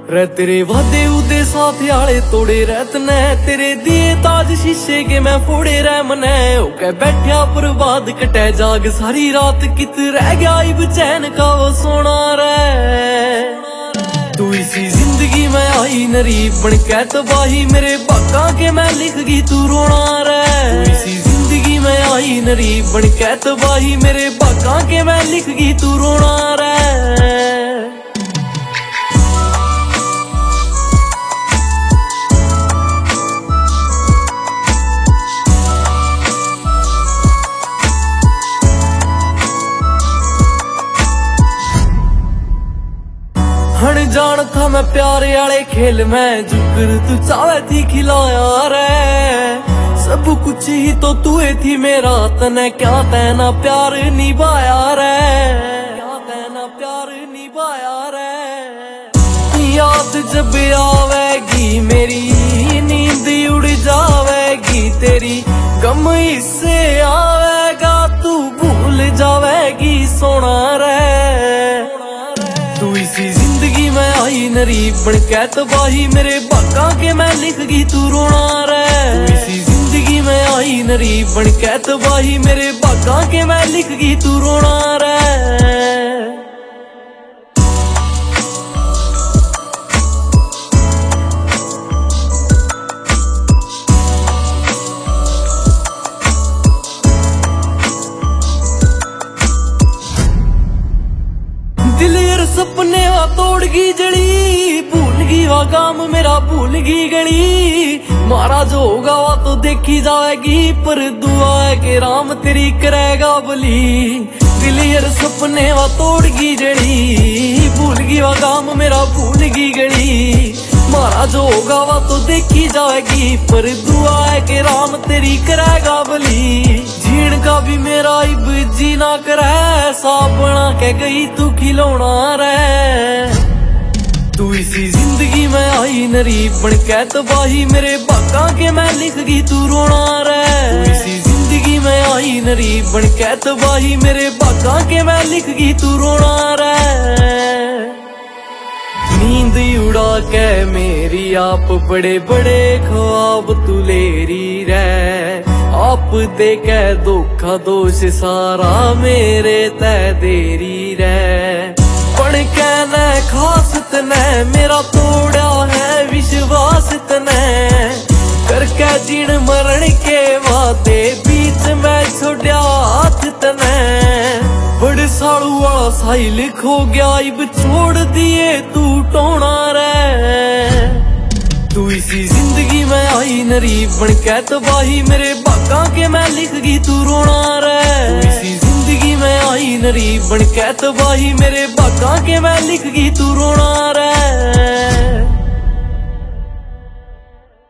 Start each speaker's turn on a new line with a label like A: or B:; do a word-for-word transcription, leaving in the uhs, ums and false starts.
A: रे तेरे वादे उदे साथ आले तोड़े रहत ने, तेरे दिए ताज शीशे के मैं फोड़े रह मने। ओके बैठा बर्बाद कटे जाग सारी रात, कित रह गया इब चैन का वो सोना रे। तू इसी जिंदगी में आई नरी बन के तबाही, मेरे बाका के मैं लिख गई तू रोना रे। तू इसी जिंदगी में आई नरी बन के तबाही, मेरे बाका के मैं लिख गई तू रोना रे। हण जान था मैं प्यारे आले खेल में, जुकर तू चावे थी खिलाया रे। सब कुछ ही तो तू थी मेरा, तने क्या तेना प्यार निभाया रे। क्या तेना प्यार निभाया रे। याद जब आवेगी मेरी नींद उड़ जावेगी तेरी, गम इससे आवेगा तू भूल जावेगी सोना रे। तू इसी जिंदगी में आई नरी बन के तबाही, मेरे बाका के मैं लिख गई तू रोना रे। तू इसी जिंदगी में आई नरी बन के तबाही, मेरे बाका के मैं लिख गई तू रोना रे। दिल यार सपने वा तोड़ गई जड़ी, भूल गई वा काम मेरा भूल गई गली। मारा जो होगा वा तो देखी जाएगी, पर दुआ है कि राम तेरी करेगा भली। दिल यार सपने वा तोड़ गई जड़ी, भूल गई वा काम मेरा भूल गई गली। मारा जो होगा वा तो देखी जाएगी, पर दुआ है कि राम तेरी करेगा भली। जीण का भी मेरा इब जी ना करे, सा बना के गई तू खिलौना रे। तू इसी जिंदगी में आई नरी बन के तबाही, मेरे बाका के मैं लिख गई तू रोना रे। तू इसी जिंदगी में आई नरी बन के तबाही, मेरे बाका के मैं लिख गई तू रोना रे। नींद उड़ा के मेरी आप बड़े बड़े ख्वाब तू लेरी रे। आप दे के धोखा दोष सारा मेरे तय देरी रे। पढ़ के न खास तने मेरा तोड़ा है विश्वास तने, करके जीण मरण के वादे बीच में छोड़ा हाथ तने। बड़े साड़ू वाला साहिल खो गया इब छोड़ दिए तू टोना रे। तू इसी जिंदगी में आई नरी बन के तबाही, मेरे बाका के मैं लिख गई तू रोना रे। तू इसी जिंदगी में आई नरी बन के तबाही, मेरे बाका के मैं लिख गई तू रोना रे।